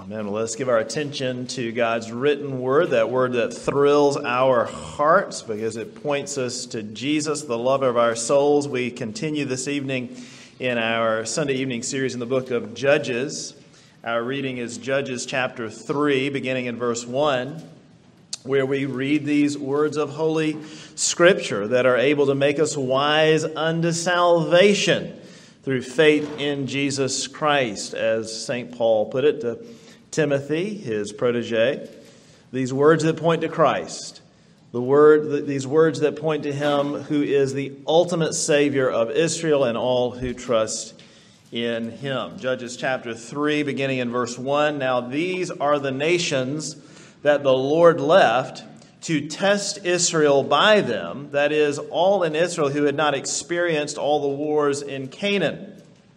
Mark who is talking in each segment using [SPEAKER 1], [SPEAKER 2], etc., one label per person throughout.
[SPEAKER 1] Amen. Well, let's give our attention to God's written word, that word that thrills our hearts because it points us to Jesus, the lover of our souls. We continue this evening in our Sunday evening series in the book of Judges. Our reading is Judges chapter 3, beginning in verse 1, where we read these words of Holy Scripture that are able to make us wise unto salvation through faith in Jesus Christ, as St. Paul put it to Timothy, his protege. These words that point to Christ, these words that point to Him who is the ultimate Savior of Israel and all who trust in Him. Judges chapter 3, beginning in verse 1. Now these are the nations that the Lord left to test Israel by them, that is, all in Israel who had not experienced all the wars in Canaan.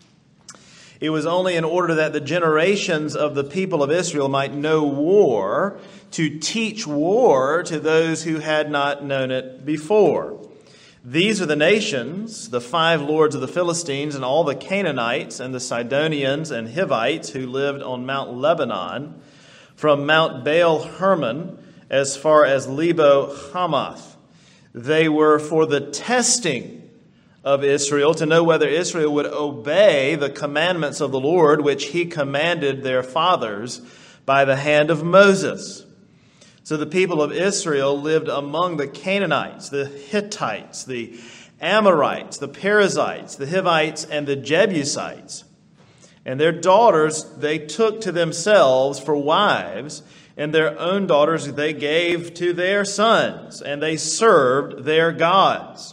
[SPEAKER 1] It was only in order that the generations of the people of Israel might know war, to teach war to those who had not known it before. These are the nations, the 5 lords of the Philistines, and all the Canaanites, and the Sidonians and Hivites who lived on Mount Lebanon, from Mount Baal Hermon as far as Lebo Hamath. They were for the testing of Israel, to know whether Israel would obey the commandments of the Lord, which He commanded their fathers by the hand of Moses. So the people of Israel lived among the Canaanites, the Hittites, the Amorites, the Perizzites, the Hivites, and the Jebusites. And their daughters they took to themselves for wives, and their own daughters they gave to their sons, and they served their gods.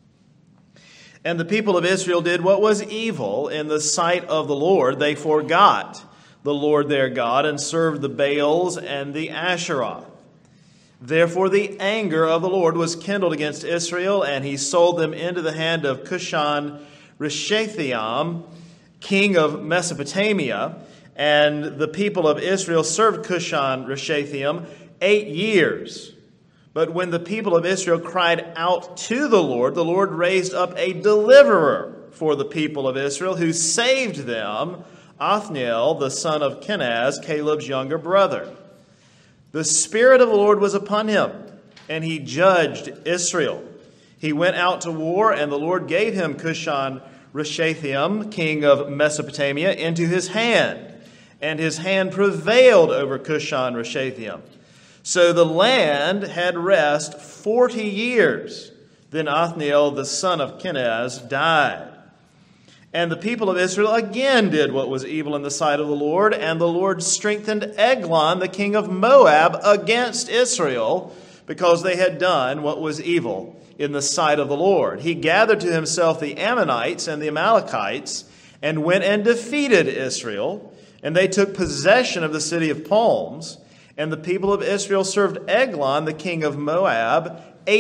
[SPEAKER 1] And the people of Israel did what was evil in the sight of the Lord. They forgot the Lord their God and served the Baals and the Asherah. Therefore the anger of the Lord was kindled against Israel, and He sold them into the hand of Cushan-Rishathaim, king of Mesopotamia. And the people of Israel served Cushan-Rishathaim 8 years. But when the people of Israel cried out to the Lord raised up a deliverer for the people of Israel, who saved them, Othniel, the son of Kenaz, Caleb's younger brother. The Spirit of the Lord was upon him, and he judged Israel. He went out to war, and the Lord gave him Cushan-Rishathaim, king of Mesopotamia, into his hand, and his hand prevailed over Cushan-Rishathaim. So the land had rest 40 years. Then Othniel, the son of Kenaz, died. And the people of Israel again did what was evil in the sight of the Lord, and the Lord strengthened Eglon, the king of Moab, against Israel, because they had done what was evil in the sight of the Lord. He gathered to himself the Ammonites and the Amalekites, and went and defeated Israel, and they took possession of the city of palms. And the people of Israel served Eglon, the king of Moab,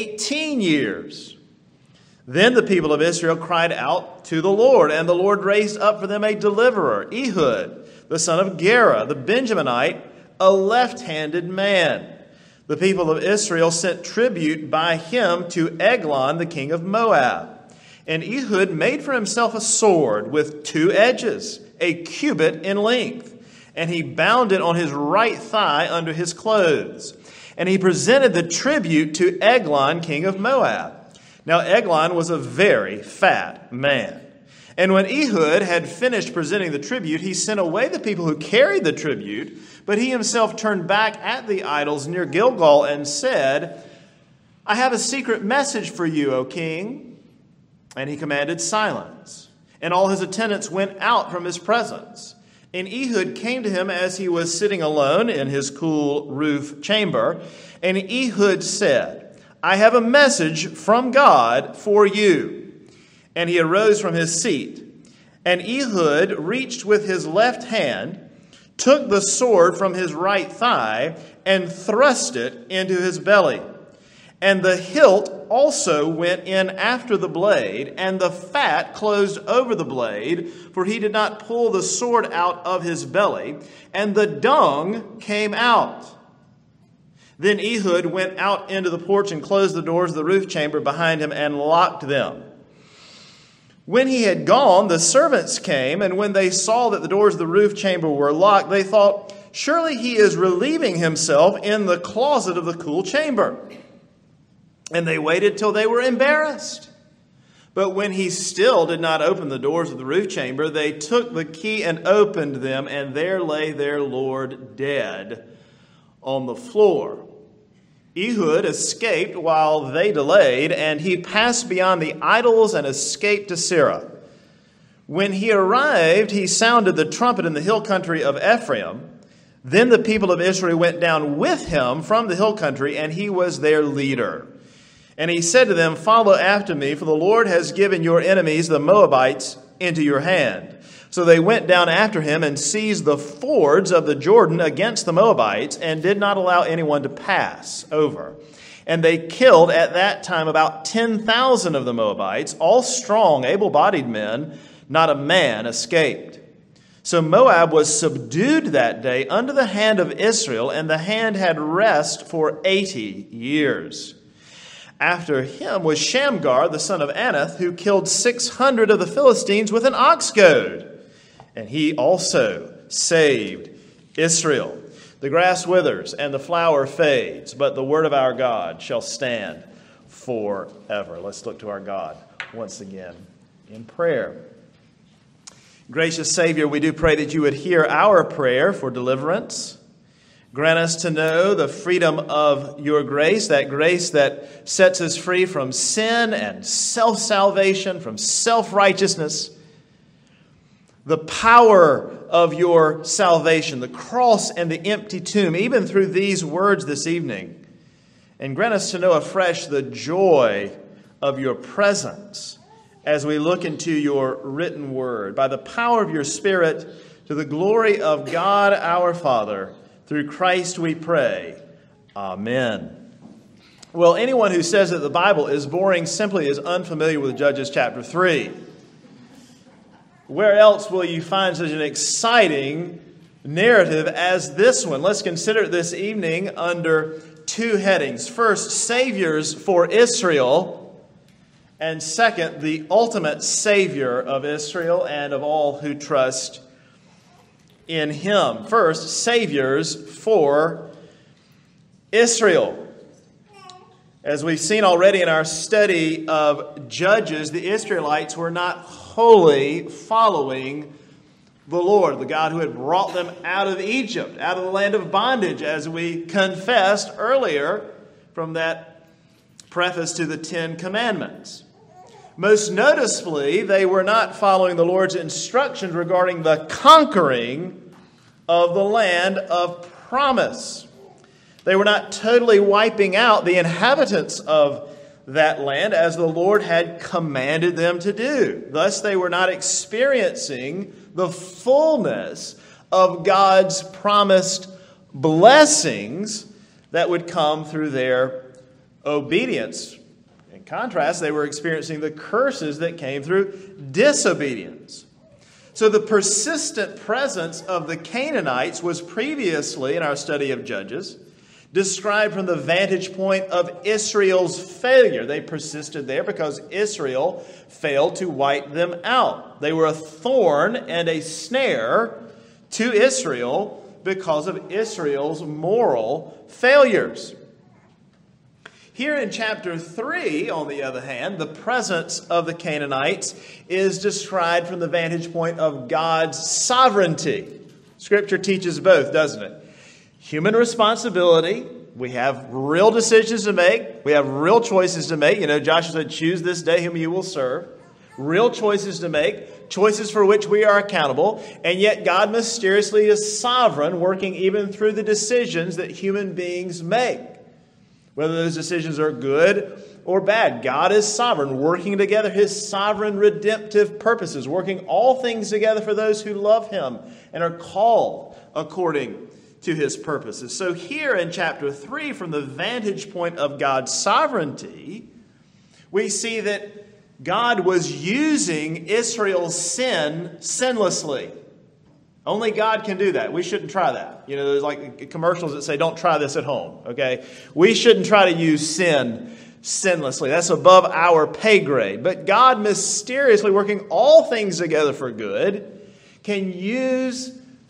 [SPEAKER 1] 18 years. Then the people of Israel cried out to the Lord, and the Lord raised up for them a deliverer, Ehud, the son of Gera, the Benjaminite, a left-handed man. The people of Israel sent tribute by him to Eglon, the king of Moab. And Ehud made for himself a sword with 2 edges, a cubit in length. And he bound it on his right thigh under his clothes. And he presented the tribute to Eglon, king of Moab. Now Eglon was a very fat man. And when Ehud had finished presenting the tribute, he sent away the people who carried the tribute, but he himself turned back at the idols near Gilgal and said, I have a secret message for you, O king. And he commanded silence. And all his attendants went out from his presence. And Ehud came to him as he was sitting alone in his cool roof chamber. And Ehud said, I have a message from God for you. And he arose from his seat. And Ehud reached with his left hand, took the sword from his right thigh, and thrust it into his belly. And the hilt also went in after the blade, and the fat closed over the blade, for he did not pull the sword out of his belly, and the dung came out. Then Ehud went out into the porch and closed the doors of the roof chamber behind him and locked them. When he had gone, the servants came, and when they saw that the doors of the roof chamber were locked, they thought, surely he is relieving himself in the closet of the cool chamber. And they waited till they were embarrassed. But when he still did not open the doors of the roof chamber, they took the key and opened them, and there lay their Lord dead on the floor. Ehud escaped while they delayed, and he passed beyond the idols and escaped to Seirah. When he arrived, he sounded the trumpet in the hill country of Ephraim. Then the people of Israel went down with him from the hill country, and he was their leader. And he said to them, "Follow after me, for the Lord has given your enemies, the Moabites, into your hand." So they went down after him and seized the fords of the Jordan against the Moabites and did not allow anyone to pass over. And they killed at that time about 10,000 of the Moabites, all strong, able-bodied men. Not a man escaped. So Moab was subdued that day under the hand of Israel, and the hand had rest for 80 years. After him was Shamgar, the son of Anath, who killed 600 of the Philistines with an ox goad. And he also saved Israel. The grass withers and the flower fades, but the word of our God shall stand forever. Let's look to our God once again in prayer. Gracious Savior, we do pray that you would hear our prayer for deliverance. Grant us to know the freedom of your grace that sets us free from sin and self-salvation, from self-righteousness. The power of your salvation, the cross and the empty tomb, even through these words this evening. And grant us to know afresh the joy of your presence as we look into your written word. By the power of your Spirit, to the glory of God our Father, through Christ we pray. Amen. Well, anyone who says that the Bible is boring simply is unfamiliar with Judges chapter 3. Where else will you find such an exciting narrative as this one? Let's consider it this evening under two headings. First, Saviors for Israel. And second, the ultimate Savior of Israel and of all who trust in him. First, Saviors for Israel. As we've seen already in our study of Judges, the Israelites were not wholly following the Lord, the God who had brought them out of Egypt, out of the land of bondage, as we confessed earlier from that preface to the Ten Commandments. Most noticeably, they were not following the Lord's instructions regarding the conquering of the land of promise. They were not totally wiping out the inhabitants of that land as the Lord had commanded them to do. Thus, they were not experiencing the fullness of God's promised blessings that would come through their obedience. In contrast, they were experiencing the curses that came through disobedience. So the persistent presence of the Canaanites was previously, in our study of Judges, described from the vantage point of Israel's failure. They persisted there because Israel failed to wipe them out. They were a thorn and a snare to Israel because of Israel's moral failures. Here in chapter 3, on the other hand, the presence of the Canaanites is described from the vantage point of God's sovereignty. Scripture teaches both, doesn't it? Human responsibility. We have real decisions to make. We have real choices to make. You know, Joshua said, choose this day whom you will serve. Real choices to make, choices for which we are accountable. And yet God mysteriously is sovereign, working even through the decisions that human beings make. Whether those decisions are good or bad, God is sovereign, working together his sovereign redemptive purposes, working all things together for those who love him and are called according to his purposes. So here in chapter 3, from the vantage point of God's sovereignty, we see that God was using Israel's sin sinlessly. Only God can do that. We shouldn't try that. You know, there's like commercials that say, don't try this at home, okay? We shouldn't try to use sin sinlessly. That's above our pay grade. But God, mysteriously working all things together for good, can use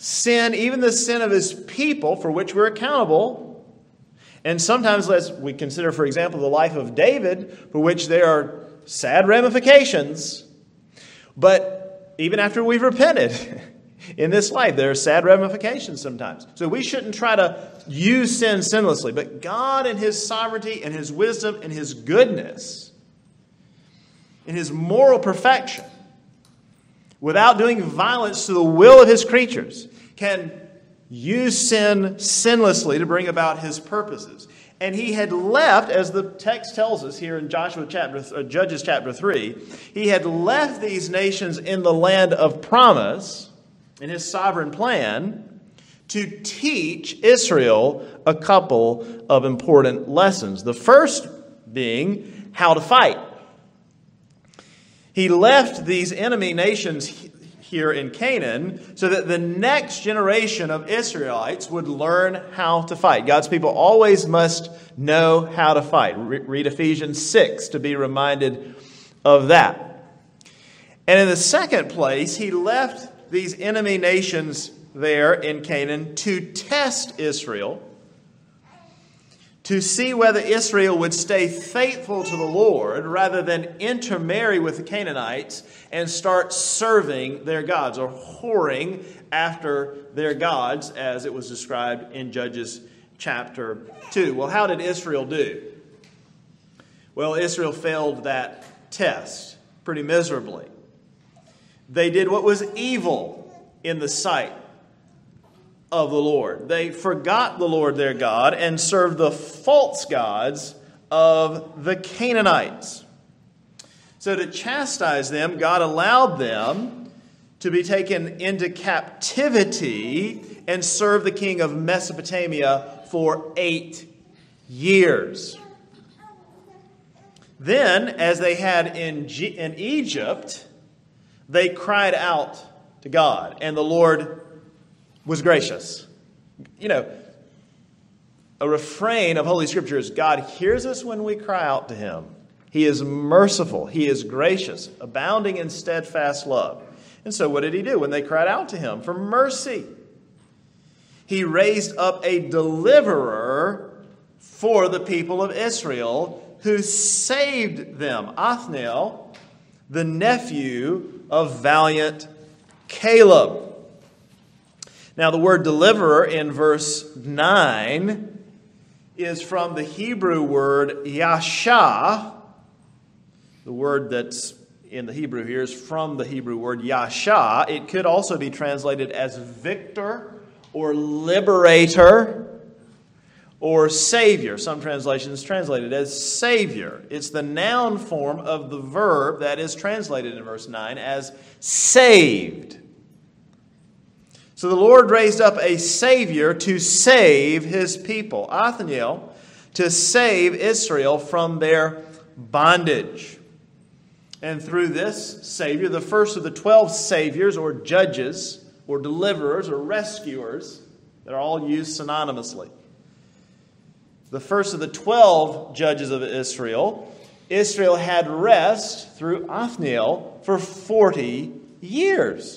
[SPEAKER 1] sin, even the sin of his people for which we're accountable. And sometimes, as we consider, for example, the life of David, for which there are sad ramifications. But even after we've repented in this life, there are sad ramifications sometimes. So we shouldn't try to use sin sinlessly. But God in his sovereignty and his wisdom and his goodness, in his moral perfection, without doing violence to the will of his creatures, can use sin sinlessly to bring about his purposes. And he had left, as the text tells us here in Judges chapter 3, he had left these nations in the land of promise, in his sovereign plan, to teach Israel a couple of important lessons. The first being how to fight. He left these enemy nations here in Canaan so that the next generation of Israelites would learn how to fight. God's people always must know how to fight. Read Ephesians 6 to be reminded of that. And in the second place, he left these enemy nations there in Canaan to test Israel, to see whether Israel would stay faithful to the Lord rather than intermarry with the Canaanites and start serving their gods or whoring after their gods, as it was described in Judges chapter 2. Well, how did Israel do? Well, Israel failed that test pretty miserably. They did what was evil in the sight of the Lord. They forgot the Lord their God and served the false gods of the Canaanites. So to chastise them, God allowed them to be taken into captivity and serve the king of Mesopotamia for 8 years. Then, as they had in Egypt, they cried out to God, and the Lord was gracious. You know, a refrain of Holy Scripture is God hears us when we cry out to him. He is merciful. He is gracious, abounding in steadfast love. And so what did he do when they cried out to him for mercy? He raised up a deliverer for the people of Israel who saved them. Othniel, the nephew of valiant Caleb. Now, the word deliverer in verse 9 is from the Hebrew word yasha. The word that's in the Hebrew here is from the Hebrew word yasha. It could also be translated as victor or liberator or savior. Some translations translate it as savior. It's the noun form of the verb that is translated in verse 9 as saved. So the Lord raised up a Savior to save his people, Othniel, to save Israel from their bondage. And through this Savior, the first of the 12 Saviors or judges or deliverers or rescuers, they're all used synonymously. The first of the 12 judges of Israel, Israel had rest through Othniel for 40 years.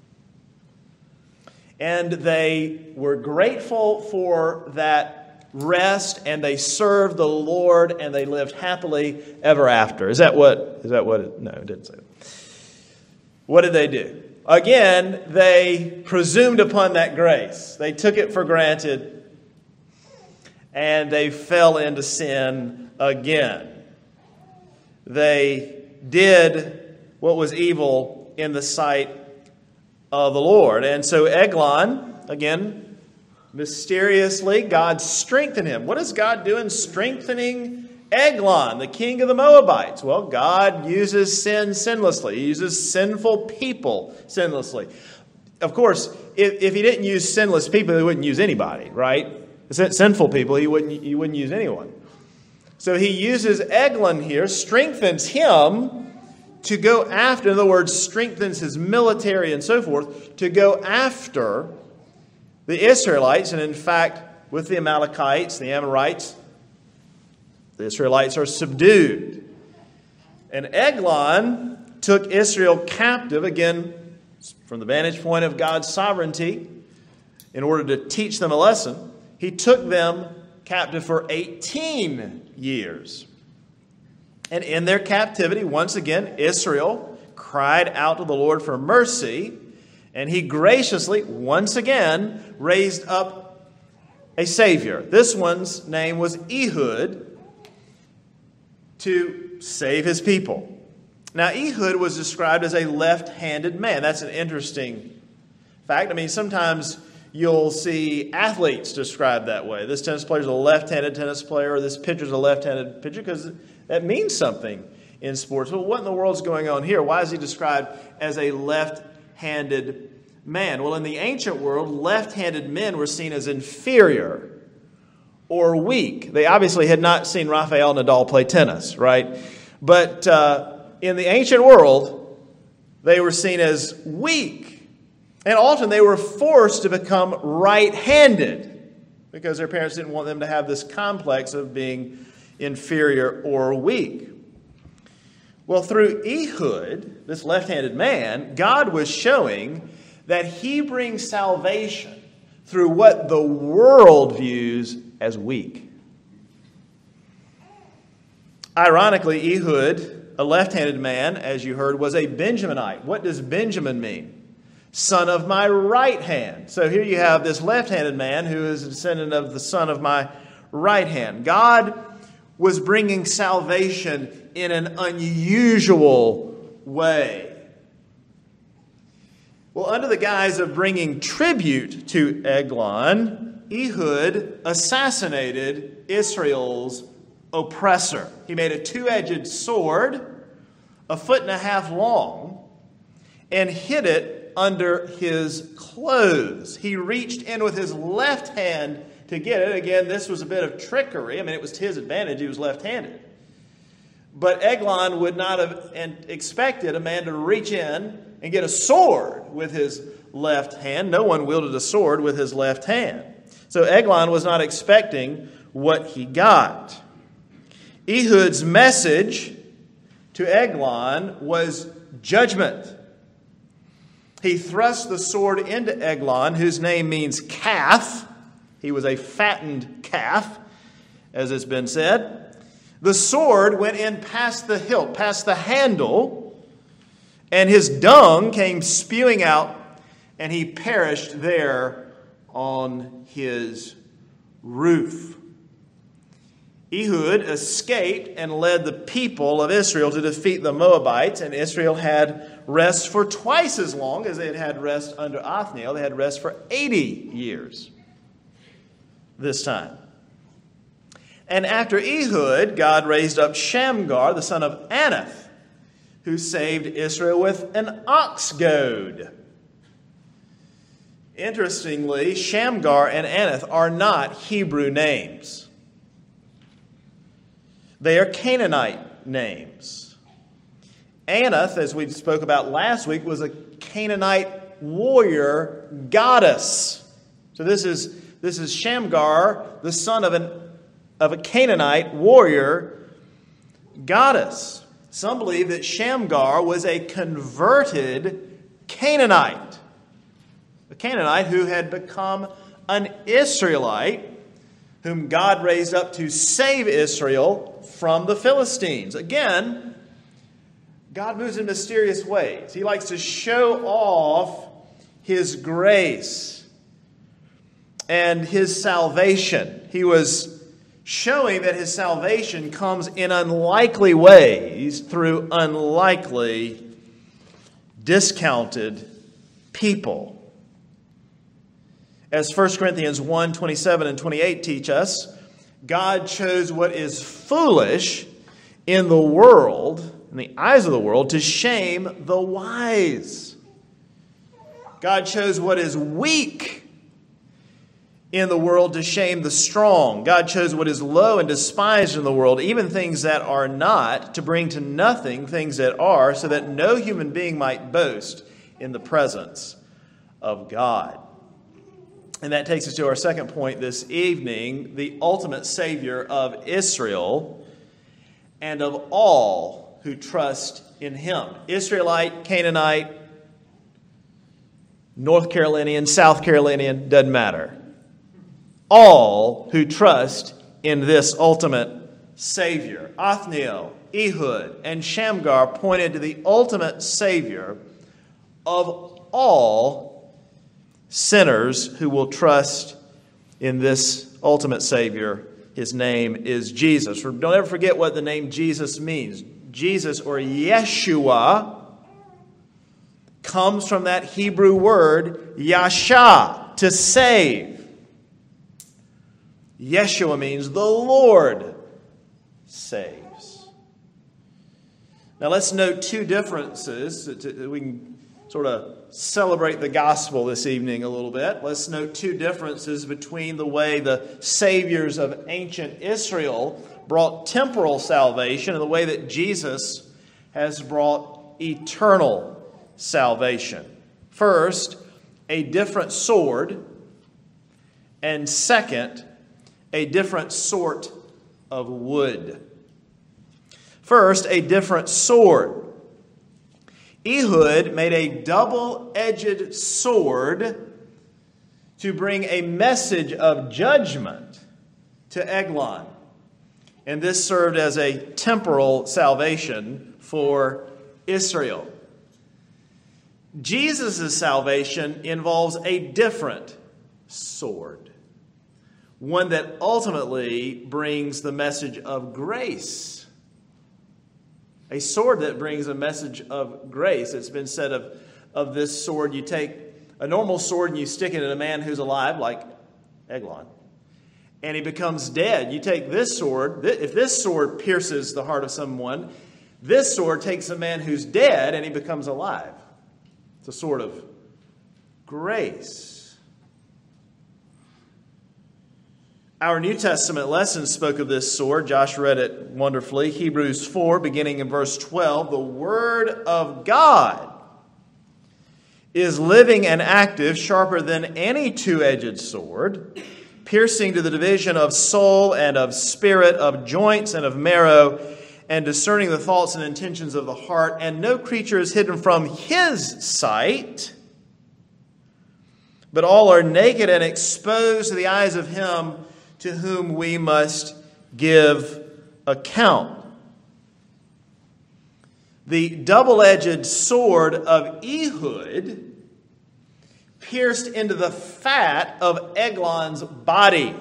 [SPEAKER 1] And they were grateful for that rest, and they served the Lord, and they lived happily ever after. Is that what it, no, it didn't say that. What did they do? Again, they presumed upon that grace. They took it for granted, and they fell into sin again. They did what was evil in the sight of the Lord. And so Eglon, again, mysteriously, God strengthened him. What is God doing strengthening Eglon, the king of the Moabites? Well, God uses sin sinlessly. He uses sinful people sinlessly. Of course, if he didn't use sinless people, he wouldn't use anybody, right? Sinful people, he wouldn't use anyone. So he uses Eglon here, strengthens him to go after, in other words, strengthens his military and so forth, to go after the Israelites. And in fact, with the Amalekites, the Amorites, the Israelites are subdued. And Eglon took Israel captive, again, from the vantage point of God's sovereignty, in order to teach them a lesson, he took them captive for 18 years. And in their captivity, once again, Israel cried out to the Lord for mercy, and he graciously, once again, raised up a Savior. This one's name was Ehud, to save his people. Now, Ehud was described as a left-handed man. That's an interesting fact. I mean, sometimes you'll see athletes described that way. This tennis player is a left-handed tennis player, or this pitcher is a left-handed pitcher, because that means something in sports. Well, what in the world's going on here? Why is he described as a left-handed man? Well, in the ancient world, left-handed men were seen as inferior or weak. They obviously had not seen Rafael Nadal play tennis, right? But in the ancient world, they were seen as weak. And often they were forced to become right-handed because their parents didn't want them to have this complex of being inferior or weak. Well, through Ehud, this left-handed man, God was showing that he brings salvation through what the world views as weak. Ironically, Ehud, a left-handed man, as you heard, was a Benjaminite. What does Benjamin mean? Son of my right hand. So here you have this left-handed man who is a descendant of the son of my right hand. God was bringing salvation in an unusual way. Well, under the guise of bringing tribute to Eglon, Ehud assassinated Israel's oppressor. He made a two-edged sword, 1.5 feet long, and hid it under his clothes. He reached in with his left hand to get it. Again, this was a bit of trickery. I mean, it was to his advantage. He was left-handed. But Eglon would not have expected a man to reach in and get a sword with his left hand. No one wielded a sword with his left hand. So Eglon was not expecting what he got. Ehud's message to Eglon was judgment. He thrust the sword into Eglon, whose name means calf. He was a fattened calf, as it's been said. The sword went in past the hilt, past the handle, and his dung came spewing out, and he perished there on his roof. Ehud escaped and led the people of Israel to defeat the Moabites, and Israel had rest for twice as long as they had rest under Othniel. They had rest for 80 years this time. And after Ehud, God raised up Shamgar, the son of Anath, who saved Israel with an ox goad. Interestingly, Shamgar and Anath are not Hebrew names. They are Canaanite names. Anath, as we spoke about last week, was a Canaanite warrior goddess. So this is Shamgar, the son of a Canaanite warrior goddess. Some believe that Shamgar was a converted Canaanite. A Canaanite who had become an Israelite, whom God raised up to save Israel from the Philistines. Again, God moves in mysterious ways. He likes to show off His grace and His salvation. He was showing that His salvation comes in unlikely ways through unlikely, discounted people. As 1 Corinthians 1, 27 and 28 teach us, God chose what is foolish in the world, in the eyes of the world, to shame the wise. God chose what is weak in the world to shame the strong. God chose what is low and despised in the world, even things that are not, to bring to nothing things that are, so that no human being might boast in the presence of God. And that takes us to our second point this evening, the ultimate Savior of Israel and of all who trust in Him. Israelite, Canaanite, North Carolinian, South Carolinian, doesn't matter. All who trust in this ultimate Savior. Othniel, Ehud, and Shamgar pointed to the ultimate Savior of all sinners who will trust in this ultimate Savior. His name is Jesus. Don't ever forget what the name Jesus means. Jesus, or Yeshua, comes from that Hebrew word Yasha, to save. Yeshua means the Lord saves. Now let's note two differences. We can sort of celebrate the gospel this evening a little bit. Let's note two differences between the way the saviors of ancient Israel brought temporal salvation and the way that Jesus has brought eternal salvation. First, a different sword, and second, a different sort of wood. First, a different sword. Ehud made a double-edged sword to bring a message of judgment to Eglon. And this served as a temporal salvation for Israel. Jesus' salvation involves a different sword, one that ultimately brings the message of grace. A sword that brings a message of grace. It's been said of this sword, you take a normal sword and you stick it in a man who's alive, like Eglon, and he becomes dead. You take this sword, if this sword pierces the heart of someone, this sword takes a man who's dead and he becomes alive. It's a sword of grace. Our New Testament lesson spoke of this sword. Josh read it wonderfully. Hebrews 4, beginning in verse 12. The Word of God is living and active, sharper than any two-edged sword, piercing to the division of soul and of spirit, of joints and of marrow, and discerning the thoughts and intentions of the heart. And no creature is hidden from His sight, but all are naked and exposed to the eyes of Him to whom we must give account. The double-edged sword of Ehud pierced into the fat of Eglon's body.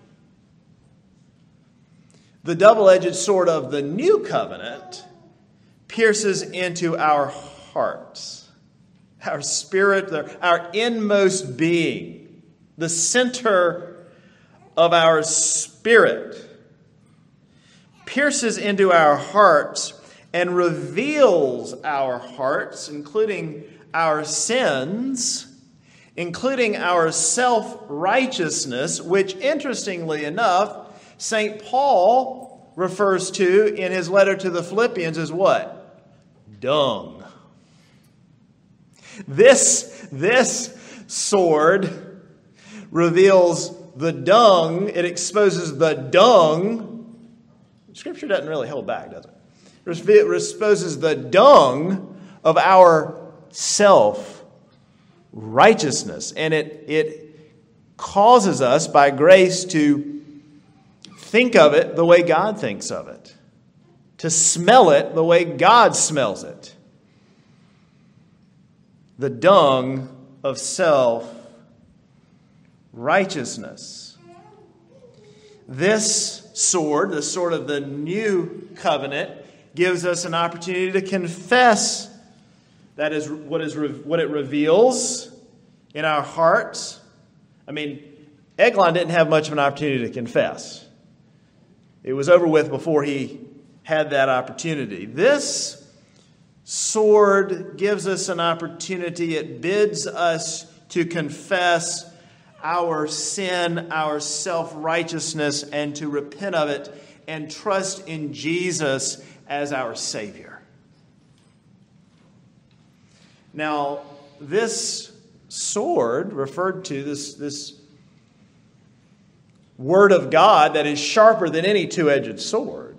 [SPEAKER 1] The double-edged sword of the new covenant pierces into our hearts, our spirit, our inmost being, the center of our spirit, pierces into our hearts and reveals our hearts, including our sins, including our self-righteousness, which, interestingly enough, St. Paul refers to in his letter to the Philippians as what? Dung. This sword reveals the dung. It exposes the dung. Scripture doesn't really hold back, does it? It exposes the dung of our self-righteousness. And it causes us, by grace, to think of it the way God thinks of it, to smell it the way God smells it. The dung of self-righteousness. This sword, the sword of the new covenant, gives us an opportunity to confess. That is what it reveals in our hearts. I mean, Eglon didn't have much of an opportunity to confess. It was over with before he had that opportunity. This sword gives us an opportunity. It bids us to confess our sin, our self-righteousness, and to repent of it and trust in Jesus as our Savior. Now, this sword referred to, this Word of God that is sharper than any two-edged sword.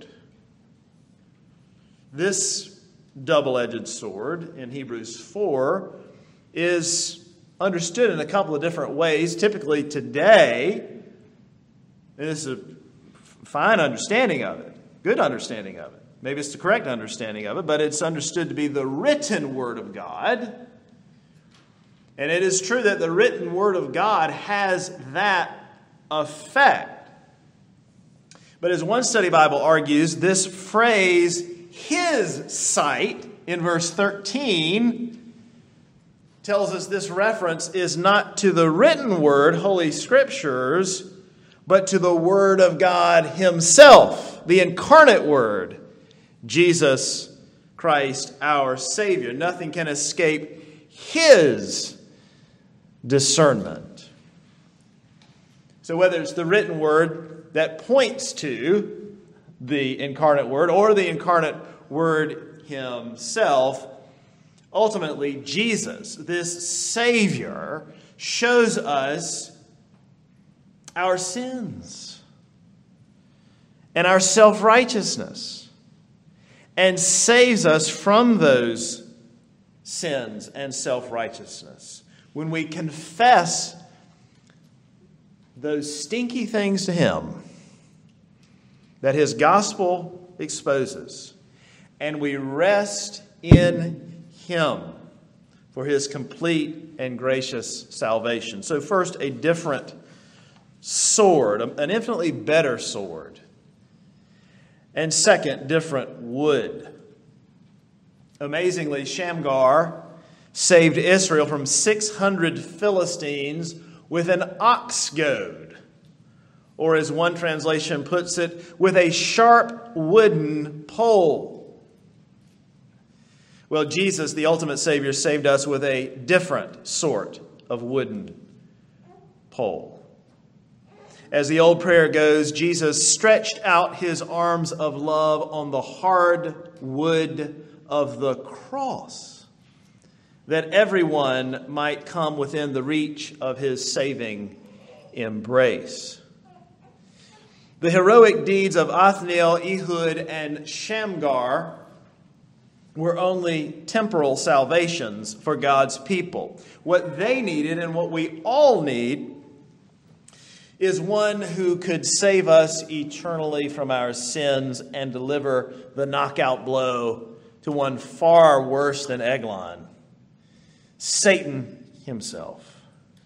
[SPEAKER 1] This double-edged sword in Hebrews 4 is understood in a couple of different ways. Typically today, and this is a fine understanding of it, good understanding of it. Maybe it's the correct understanding of it, but it's understood to be the written Word of God. And it is true that the written Word of God has that effect. But as one study Bible argues, this phrase, His sight, in verse 13, tells us this reference is not to the written Word, Holy Scriptures, but to the Word of God Himself, the incarnate Word, Jesus Christ, our Savior. Nothing can escape His discernment. So whether it's the written Word that points to the incarnate Word or the incarnate Word Himself, ultimately Jesus, this Savior, shows us our sins and our self-righteousness and saves us from those sins and self-righteousness. When we confess those stinky things to Him that His gospel exposes, and we rest in Him for His complete and gracious salvation. So first, a different sword, an infinitely better sword. And second, different wood. Amazingly, Shamgar saved Israel from 600 Philistines with an ox goad, or as one translation puts it, with a sharp wooden pole. Well, Jesus, the ultimate Savior, saved us with a different sort of wooden pole. As the old prayer goes, Jesus stretched out His arms of love on the hard wood of the cross, that everyone might come within the reach of His saving embrace. The heroic deeds of Othniel, Ehud, and Shamgar were only temporal salvations for God's people. What they needed and what we all need is one who could save us eternally from our sins and deliver the knockout blow to one far worse than Eglon, Satan himself.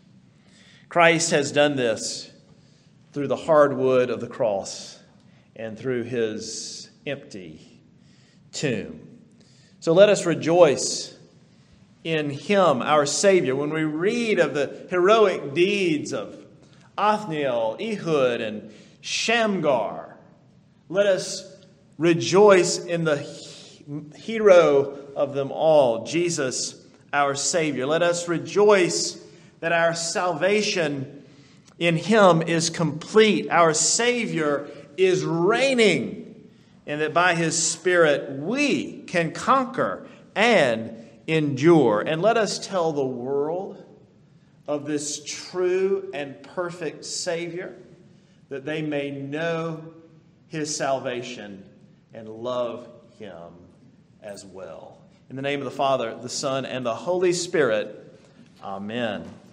[SPEAKER 1] Christ has done this through the hard wood of the cross and through His empty tomb. So let us rejoice in Him, our Savior. When we read of the heroic deeds of Othniel, Ehud, and Shamgar, let us rejoice in the hero of them all, Jesus, our Savior. Let us rejoice that our salvation in Him is complete. Our Savior is reigning, and that by His Spirit we can conquer and endure. And let us tell the world of this true and perfect Savior, that they may know His salvation and love Him as well. In the name of the Father, the Son, and the Holy Spirit, amen.